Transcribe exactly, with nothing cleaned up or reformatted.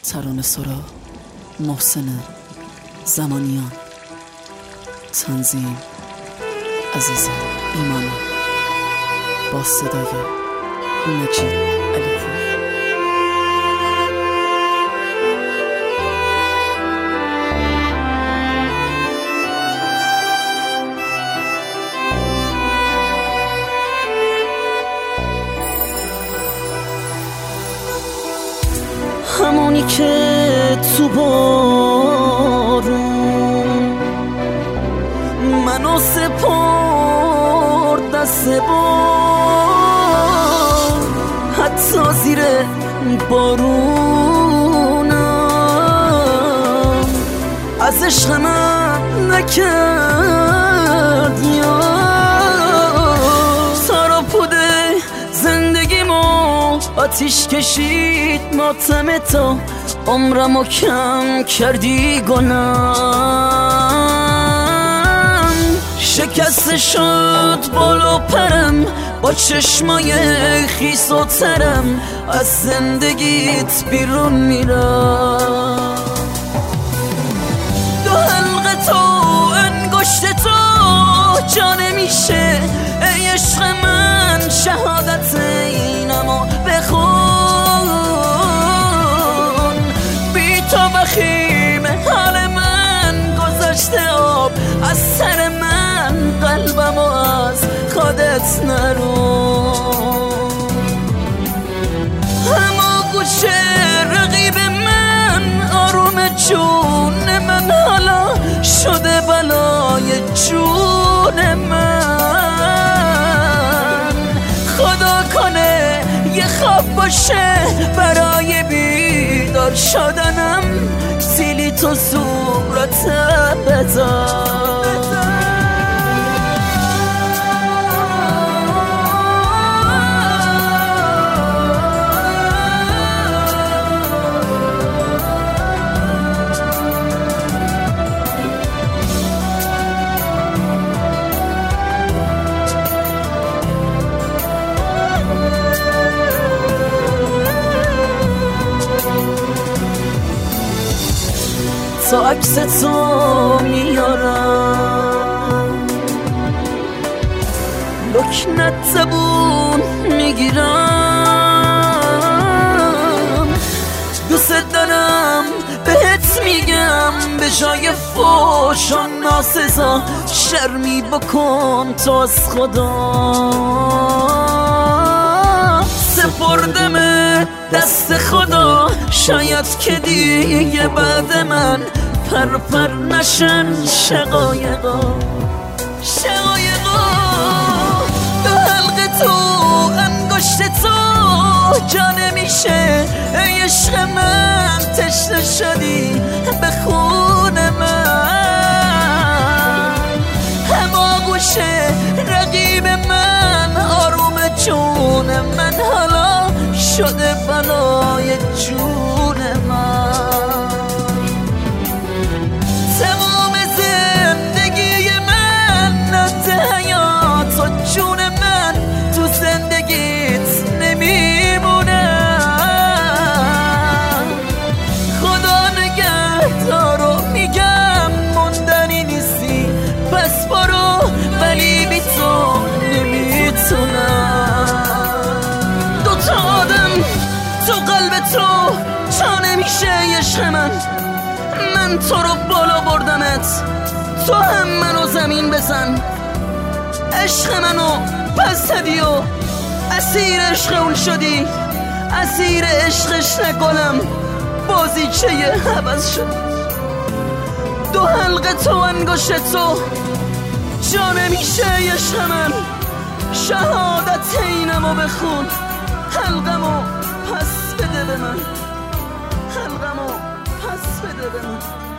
ترانه سرا محسن زمانیان، تنظیم عزیز ایمانی، با صدای مجید علیپور. همونی که تو بارون منو سپرد دست بار، حتی زیر بارونم از عشق من نکرد یار. سارا پوده زندگیمو آتیش کشید ماتم تا عمرمو کم کردی گنام. شکست شد بالا پرم با چشمای خیس و ترم، از زندگیت بیرون میرم. دو حلقه تو انگشت تو جا نمیشه ای عشق من، شهادت اینمو بخون. بی تو بخیم حال من گذشته آب از سر من، قلبمو از خودت نرون. همه گوشه رقیب من آروم جون من، حالا شده بلای جون من. خدا کنه یه خواب باشه برای بیدار شدنم، سیلی تو صورت بذار. تا عکس تو میارم، لکنت زبون میگیرم. دوست دارم بهت میگم به جای فوش و ناسزا، شرمی بکن تو از خدا. سپردم دست خدا، شاید که دیگه بعد من پر پر نشن شقایقا شقایقا. دو حلقه تو انگشت تو جا نمیشه ای عشق من، تشنه شدی به خون من. همه گوشه رقیب من آروم جون من، حالا شده بلای جون من. تمام زندگی من نده حیات و جون من تو زندگیت نمیمونه. خدا نگهدارو میگم موندنی نیستی، پس برو ولی بی تو نمیتونم. دوتا آدم تو قلب تو تا نمیشه عشق من. من تو رو بالا بردمت، تو هم منو زمین بزن. عشق منو پس دادی و اسیر عشق اون شدی، اسیر عشقش نکنم بازیچه عوض شد. دو حلقه تو انگشت تو جا نمیشه عشق من، شهادت اینمو بخون. حلقمو پس بده به من، حلقمو پس بده به من.